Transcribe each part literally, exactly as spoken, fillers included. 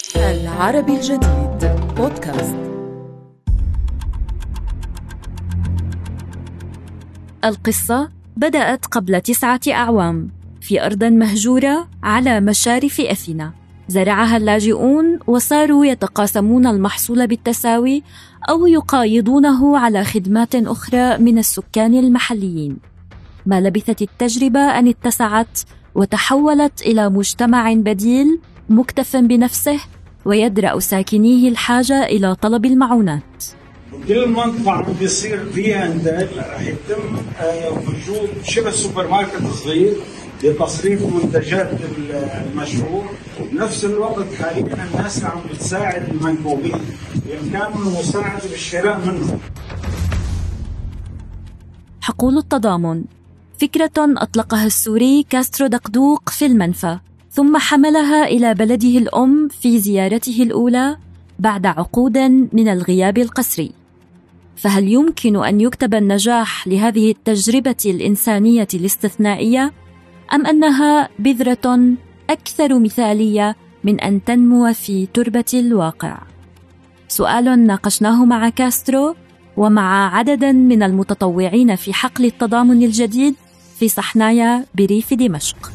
العربي الجديد بودكاست. القصة بدأت قبل تسعة أعوام في أرض مهجورة على مشارف أثينا، زرعها اللاجئون وصاروا يتقاسمون المحصول بالتساوي أو يقايضونه على خدمات أخرى من السكان المحليين. ما لبثت التجربة أن اتسعت وتحولت إلى مجتمع بديل مكتف بنفسه ويدرأ ساكنيه الحاجة إلى طلب المعونات. كل المنطقة عم بيصير فيها إنتاج، رح يتم وجود شبه سوبر ماركت صغير لتصريف منتجات المشروع. بنفس الوقت حاليا الناس عم بتساعد المنكوبين بإمكانهم المساعدة بالشراء منهم. حقول التضامن فكرة أطلقها السوري كاسترو دقدوق في المنفى، ثم حملها إلى بلده الأم في زيارته الأولى بعد عقود من الغياب القسري. فهل يمكن أن يكتب النجاح لهذه التجربة الإنسانية الاستثنائية، أم أنها بذرة أكثر مثالية من أن تنمو في تربة الواقع؟ سؤال ناقشناه مع كاسترو ومع عدد من المتطوعين في حقل التضامن الجديد في صحنايا بريف دمشق.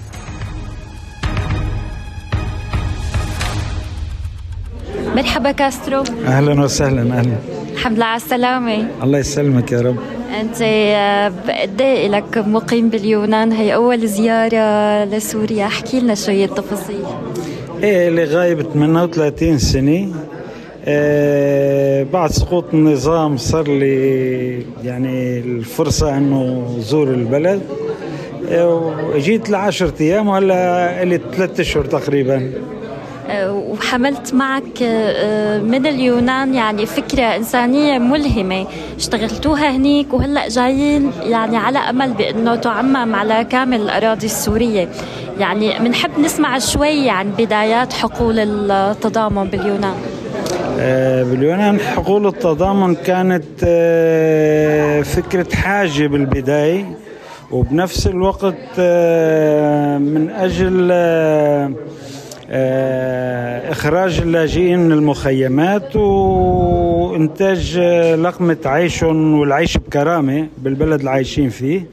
مرحبا كاسترو. أهلا وسهلا. أهلا. الحمد لله على السلامة. الله يسلمك يا رب. أنت قد ايه لك مقيم باليونان؟ هي أول زيارة لسوريا، احكي لنا شوية تفاصيل. إيه اللي غايب ثمانية وثلاثين سنة. آه بعد سقوط النظام صار لي يعني الفرصة أنه زور البلد. آه جيت لعشرة أيام وهلا لي ثلاثة أشهر تقريبا. وحملت معك من اليونان يعني فكرة إنسانية ملهمة اشتغلتوها هنيك، وهلأ جايين يعني على أمل بأنه تعمم على كامل الأراضي السورية. يعني منحب نسمع شوي عن بدايات حقول التضامن باليونان. باليونان حقول التضامن كانت فكرة حاجة بالبداية، وبنفس الوقت من أجل إخراج اللاجئين من المخيمات وإنتاج لقمة عيشهم والعيش بكرامة بالبلد اللي عايشين فيه،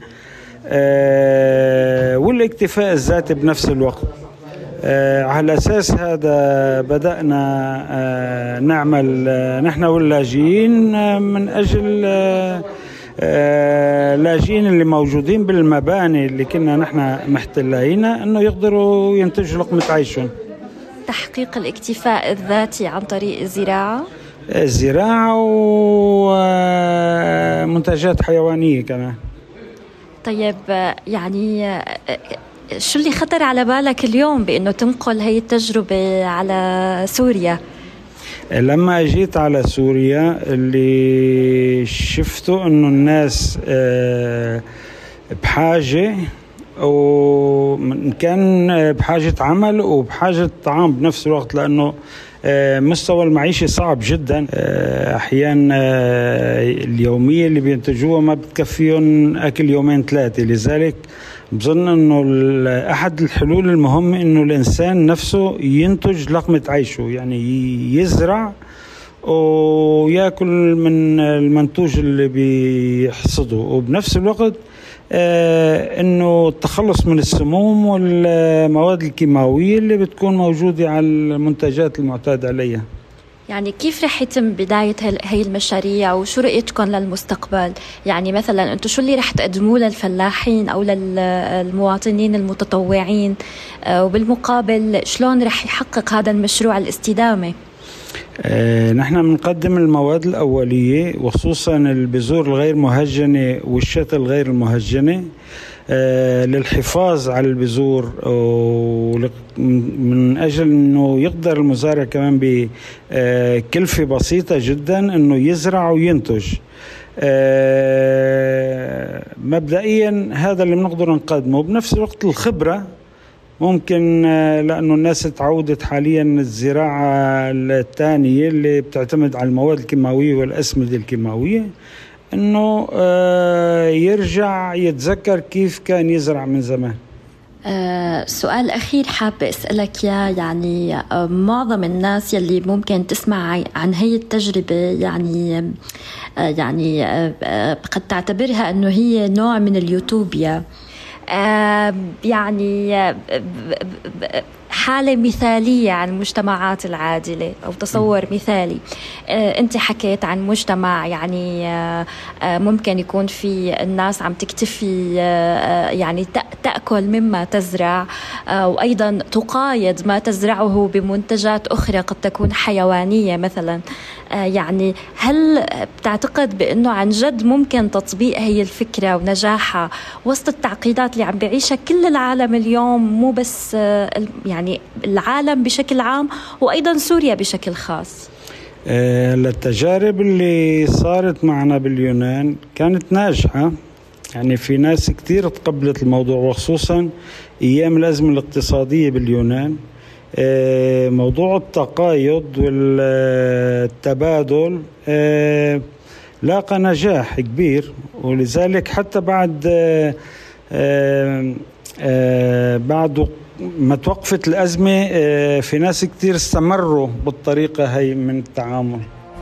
والاكتفاء الذاتي بنفس الوقت. على أساس هذا بدأنا نعمل نحن واللاجئين من أجل اللاجئين اللي موجودين بالمباني اللي كنا نحن محتلينها أنه يقدروا ينتجوا لقمة عيشهم. تحقيق الاكتفاء الذاتي عن طريق الزراعة الزراعة ومنتجات حيوانية كمان. طيب يعني شو اللي خطر على بالك اليوم بأنه تنقل هاي التجربة على سوريا؟ لما جيت على سوريا اللي شفته أنه الناس بحاجة، وكان بحاجة عمل وبحاجة طعام بنفس الوقت، لأنه مستوى المعيشة صعب جدا. أحيانا اليومية اللي بينتجوها ما بتكفيهم أكل يومين ثلاثة. لذلك بظن أنه أحد الحلول المهمة أنه الإنسان نفسه ينتج لقمة عيشه، يعني يزرع ويأكل من المنتوج اللي بيحصده، وبنفس الوقت آه انه التخلص من السموم والمواد الكيماوية اللي بتكون موجودة على المنتجات المعتاد عليها. يعني كيف رح يتم بداية هاي المشاريع وشو رؤيتكم للمستقبل؟ يعني مثلا انتم شو اللي رح تقدموه للفلاحين او للمواطنين المتطوعين، آه وبالمقابل شلون رح يحقق هذا المشروع الاستدامة؟ آه نحن بنقدم المواد الأولية وخصوصا البذور الغير مهجنة والشتل الغير المهجنة آه للحفاظ على البذور، من أجل أنه يقدر المزارع كمان بكلفة بسيطة جدا أنه يزرع وينتج. آه مبدئيا هذا اللي بنقدر نقدمه. بنفس الوقت الخبرة ممكن لأنه الناس تعودت حاليا الزراعة الثانية اللي بتعتمد على المواد الكيماوية والأسمدة الكيماوية، أنه يرجع يتذكر كيف كان يزرع من زمان. أه سؤال أخير حابة أسألك يا يعني أه معظم الناس يلي ممكن تسمع عن هي التجربة يعني أه يعني أه قد تعتبرها أنه هي نوع من اليوتوبيا، أه يعني أه حالة مثالية عن المجتمعات العادلة أو تصور مثالي. آه، أنت حكيت عن مجتمع يعني آه، آه، ممكن يكون في الناس عم تكتفي آه، يعني تأكل مما تزرع آه، وأيضا تقايد ما تزرعه بمنتجات أخرى قد تكون حيوانية مثلا. آه، يعني هل بتعتقد بأنه عن جد ممكن تطبيق هي الفكرة ونجاحها وسط التعقيدات اللي عم بيعيشها كل العالم اليوم، مو بس آه، يعني يعني العالم بشكل عام وأيضا سوريا بشكل خاص؟ آه التجارب اللي صارت معنا باليونان كانت ناجحة، يعني في ناس كتير تقبلت الموضوع، وخصوصا أيام الأزمة الاقتصادية باليونان. آه موضوع التقايض والتبادل آه لاقى نجاح كبير، ولذلك حتى بعد آه آه آه بعد ما توقفت الأزمة في ناس كتير استمروا بالطريقة هاي من التعامل.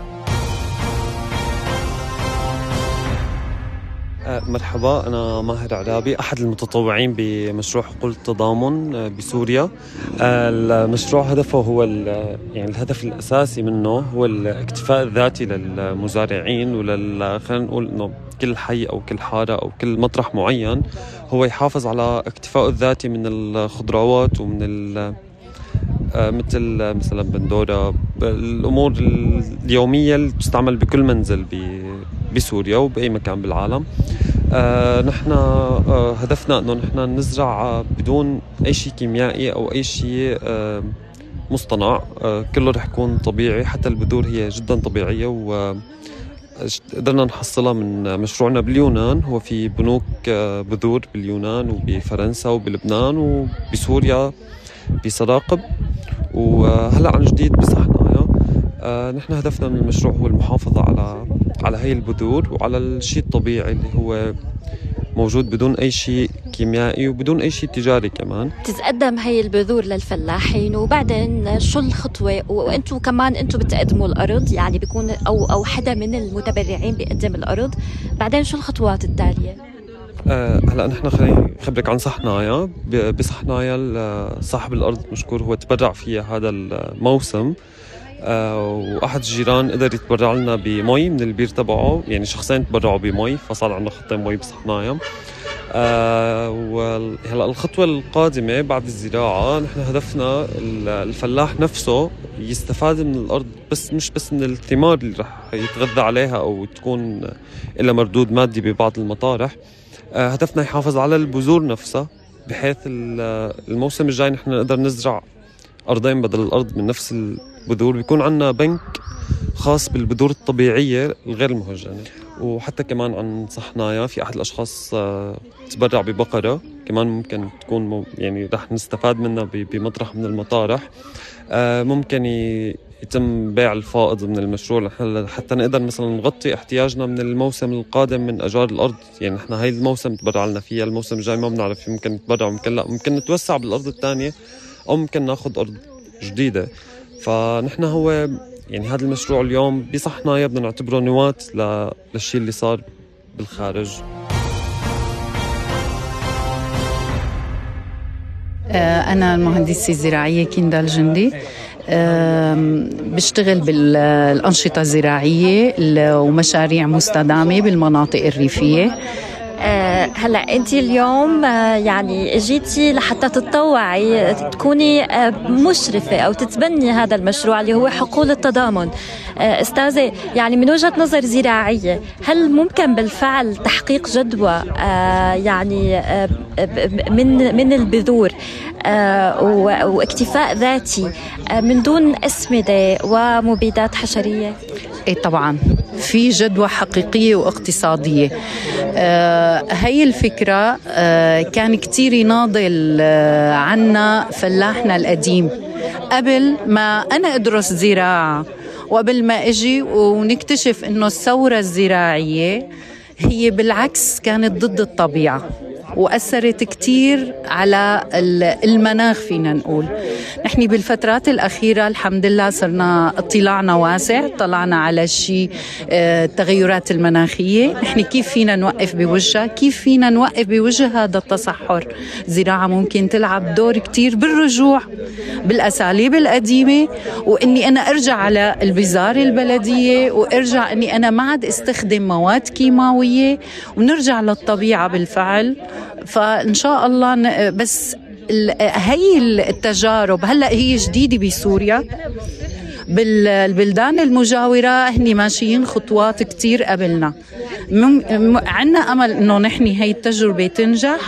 مرحبا، أنا ماهر عرابي، أحد المتطوعين بمشروع حقول التضامن بسوريا. المشروع هدفه هو يعني الهدف الأساسي منه هو الاكتفاء الذاتي للمزارعين ولل خلينا نقول إنه كل حي أو كل حارة أو كل مطرح معين هو يحافظ على اكتفائه الذاتي من الخضروات ومن ال مثل مثلا بندورة، الأمور اليومية اللي تستعمل بكل منزل بسوريا وبأي مكان بالعالم. آه نحن آه هدفنا أنه نحن نزرع بدون أي شيء كيميائي أو أي شيء آه مصطنع، آه كله رح يكون طبيعي، حتى البذور هي جدا طبيعية، وقدرنا نحصلها من مشروعنا باليونان. هو في بنوك آه بذور باليونان وبفرنسا وبلبنان وبسوريا بسراقب، وهلأ عن جديد بصحنايا. آه نحن هدفنا من المشروع هو المحافظة على على هاي البذور وعلى الشيء الطبيعي اللي هو موجود بدون أي شيء كيميائي وبدون أي شيء تجاري كمان. تتقدم هاي البذور للفلاحين، وبعدين شو الخطوة؟ وأنتوا كمان أنتوا بتقدموا الأرض، يعني بيكون أو أو حدا من المتبرعين بيقدم الأرض، بعدين شو الخطوات التالية؟ أه هلا نحن خليني خبرك عن صحنايا. بصحنايا صاحب الأرض مشكور هو تبرع فيها هذا الموسم، أه وأحد الجيران قدر يتبرع لنا بمي من البير تبعه، يعني شخصين تبرعوا بمي، فصار عندنا خطين مي بصحنايا. أه وهلا الخطوة القادمة بعد الزراعة نحن هدفنا الفلاح نفسه يستفاد من الأرض، بس مش بس من الثمار اللي رح يتغذى عليها أو تكون إلا مردود مادي ببعض المطارح. هدفنا يحافظ على البذور نفسها، بحيث الموسم الجاي نحن نقدر نزرع أرضين بدل الأرض من نفس البذور. بيكون عنا بنك خاص بالبذور الطبيعية الغير المهجنة. وحتى كمان عن صحنايا في أحد الأشخاص تبرع ببقرة كمان، ممكن تكون يعني رح نستفاد منها بمطرح من المطارح. ممكن يتم بيع الفائض من المشروع حتى نقدر مثلا نغطي احتياجنا من الموسم القادم من أجار الأرض. يعني احنا هاي الموسم تبرع لنا فيها، الموسم الجاي ما بنعرف، ممكن نتبرع وممكن لا، ممكن نتوسع بالأرض الثانية أو ممكن ناخد أرض جديدة. فنحن هو يعني هذا المشروع اليوم بصحنايا بدنا نعتبره نواة للشيء اللي صار بالخارج. أنا المهندسة الزراعية كندا الجندي، بشتغل بالأنشطة الزراعية ومشاريع مستدامة بالمناطق الريفية. أه هلا انت اليوم أه يعني جيتي لحتى تتطوعي تكوني أه مشرفة او تتبني هذا المشروع اللي هو حقول التضامن. أه استاذة، يعني من وجهة نظر زراعية، هل ممكن بالفعل تحقيق جدوى أه يعني أه من من البذور أه واكتفاء ذاتي أه من دون أسمدة ومبيدات حشرية؟ ايه طبعا في جدوى حقيقية واقتصادية. آه هاي الفكرة آه كان كتير يناضل آه عنا فلاحنا القديم قبل ما أنا أدرس زراعة، وقبل ما أجي ونكتشف إنه الثورة الزراعية هي بالعكس كانت ضد الطبيعة. وأثرت كتير على المناخ. فينا نقول نحن بالفترات الأخيرة الحمد لله صرنا اطلاعنا واسع، طلعنا على الشيء التغيرات المناخية، نحن كيف فينا نوقف بوجهها، كيف فينا نوقف بوجه هذا التصحر. الزراعة ممكن تلعب دور كتير بالرجوع بالأساليب القديمة، وإني أنا أرجع على البزار البلدية، وأرجع إني أنا ما عاد استخدم مواد كيماوية، ونرجع للطبيعة بالفعل. فإن شاء الله بس هي التجارب هلأ هي جديدة بسوريا، بالبلدان المجاورة هني ماشيين خطوات كتير قبلنا. عنا أمل إنه نحن هي التجربة تنجح،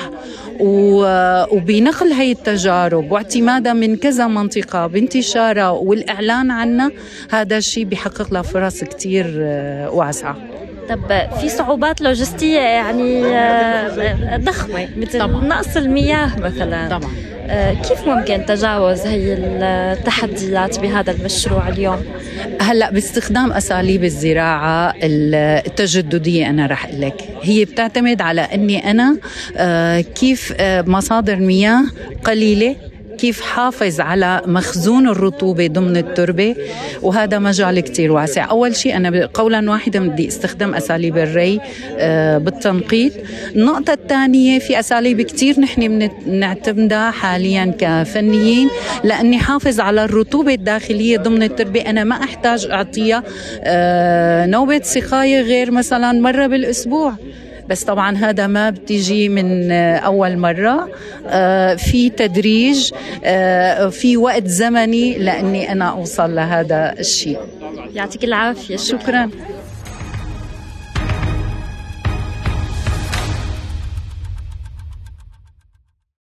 وبنقل هي التجارب واعتمادها من كذا منطقة بانتشارها والإعلان عنها، هذا الشيء بيحقق لها فرص كتير واسعة. طب في صعوبات لوجستية يعني ضخمة مثل طبعا. نقص المياه مثلا طبعا. كيف ممكن تجاوز هي التحديات بهذا المشروع اليوم؟ هلأ باستخدام أساليب الزراعة التجددية، أنا رح أقول لك هي بتعتمد على أني أنا كيف مصادر مياه قليلة، كيف حافظ على مخزون الرطوبة ضمن التربة، وهذا مجال كتير واسع. أول شيء أنا قولا واحدا بدي استخدم أساليب الري بالتنقيط. النقطة الثانية في أساليب كتير نحن بنعتمدها حاليا كفنيين لأني حافظ على الرطوبة الداخلية ضمن التربة. أنا ما أحتاج أعطيها نوبة سقاية غير مثلا مرة بالأسبوع، بس طبعا هذا ما بتيجي من أول مرة، في تدريج، في وقت زمني لأني أنا أوصل لهذا الشيء. يعطيك العافية. شكرا.